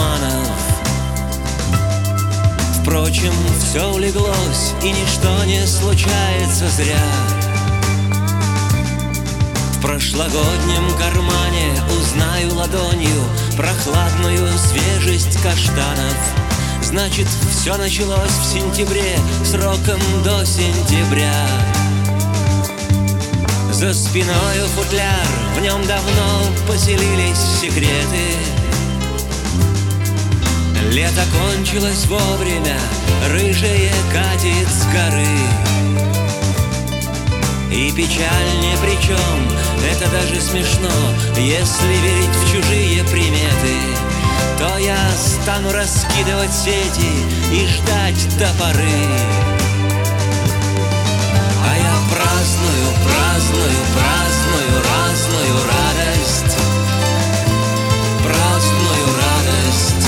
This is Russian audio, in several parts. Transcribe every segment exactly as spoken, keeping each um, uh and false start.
карманов. Впрочем, все улеглось, и ничто не случается зря. В прошлогоднем кармане узнаю ладонью прохладную свежесть каштанов. Значит, все началось в сентябре, сроком до сентября. За спиною футляр, в нем давно поселились секреты. Лето кончилось вовремя, рыжее катит с горы. И печаль ни при чем, это даже смешно. Если верить в чужие приметы, то я стану раскидывать сети и ждать до поры. А я праздную, праздную, праздную разную радость. Праздную радость.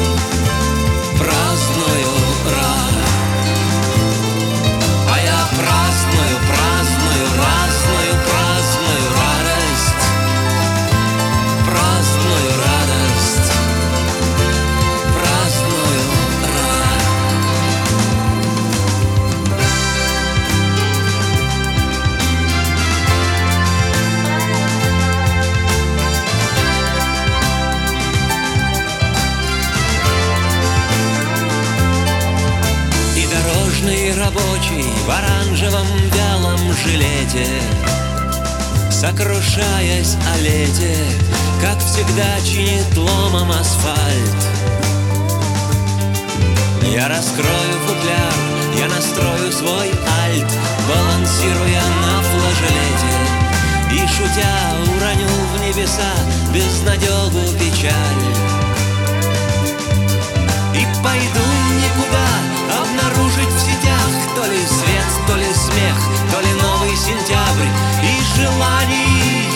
Праздную радость. А я праздную, праздную, разную, праздную радость. Праздную радость. Праздную радость. И дорожный рабочий в оранжевом вялом жилете, сокрушаясь о лете, как всегда чинит ломом асфальт. Я раскрою футляр, я настрою свой альт, балансируя на флажолете, и, шутя, уроню в небеса безнадегу печаль. И пойду никуда обнаружить в сетях то ли свет, то ли смех, то ли новый сентябрь и желаний